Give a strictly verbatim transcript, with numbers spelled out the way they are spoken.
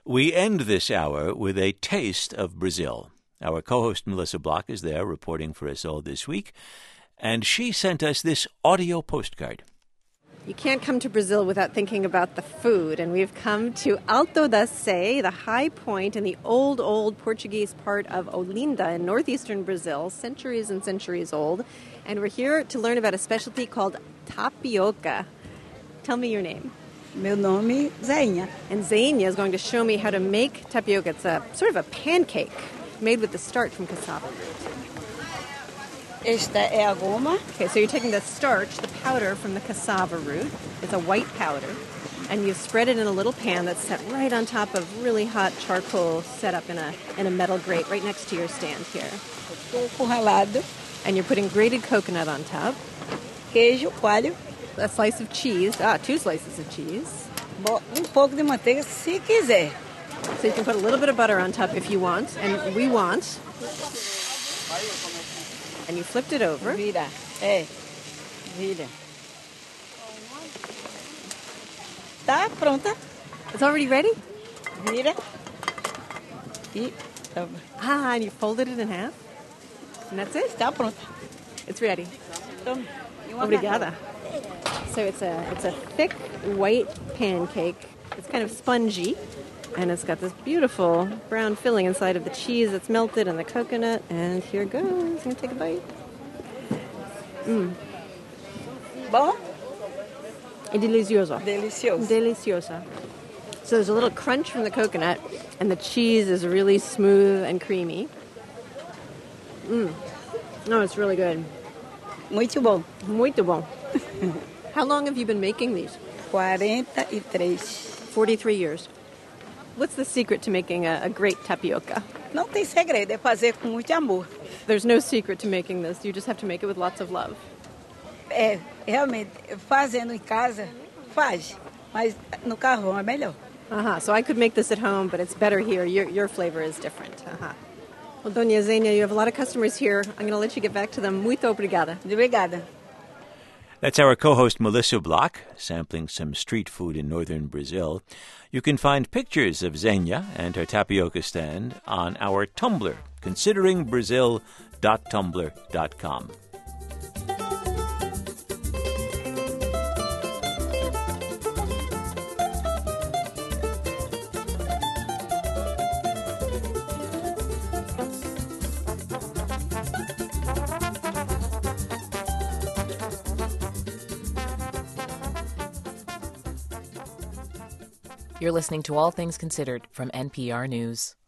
We end this hour with a taste of Brazil. Our co-host Melissa Block is there reporting for us all this week, and she sent us this audio postcard. You can't come to Brazil without thinking about the food, and we've come to Alto da Sé, the high point in the old, old Portuguese part of Olinda in northeastern Brazil, centuries and centuries old, and we're here to learn about a specialty called tapioca. Tell me your name. Meu nome é Zénia. And Zénia is going to show me how to make tapioca. It's a sort of a pancake made with the starch from cassava root. Esta é a goma. Okay, so you're taking the starch, the powder from the cassava root. It's a white powder. And you spread it in a little pan that's set right on top of really hot charcoal set up in a in a metal grate right next to your stand here. Coco ralado. And you're putting grated coconut on top. Queijo, coalho. A slice of cheese. Ah, two slices of cheese. Um pouco de manteiga, se quiser. So you can put a little bit of butter on top if you want. And we want. And you flipped it over. Vira. É. Vira. Tá pronta. It's already ready? Vira. E Ah, and you folded it in half? And that's it? Está pronta. It's ready. Toma. Obrigada. So it's a it's a thick white pancake. It's kind of spongy, and it's got this beautiful brown filling inside of the cheese that's melted and the coconut. And here goes. I'm gonna take a bite. Mmm. Bom? É delicioso. Delicioso. Deliciosa. So there's a little crunch from the coconut, and the cheese is really smooth and creamy. Mmm. Oh, it's really good. Muito bom. Muito bom. How long have you been making these? quarenta e três. forty-three years. What's the secret to making a, a great tapioca? Não tem segredo, é fazer com muito amor. There's no secret to making this. You just have to make it with lots of love. É, realmente, fazendo em casa, faz. Mas no carvão é melhor. Uh-huh. So I could make this at home, but it's better here. Your, your flavor is different. Uh-huh. Well, Dona Zénia, you have a lot of customers here. I'm going to let you get back to them. Muito obrigada. Obrigada. That's our co-host Melissa Block, sampling some street food in northern Brazil. You can find pictures of Zénia and her tapioca stand on our Tumblr, considering brazil dot tumblr dot com. You're listening to All Things Considered from N P R News.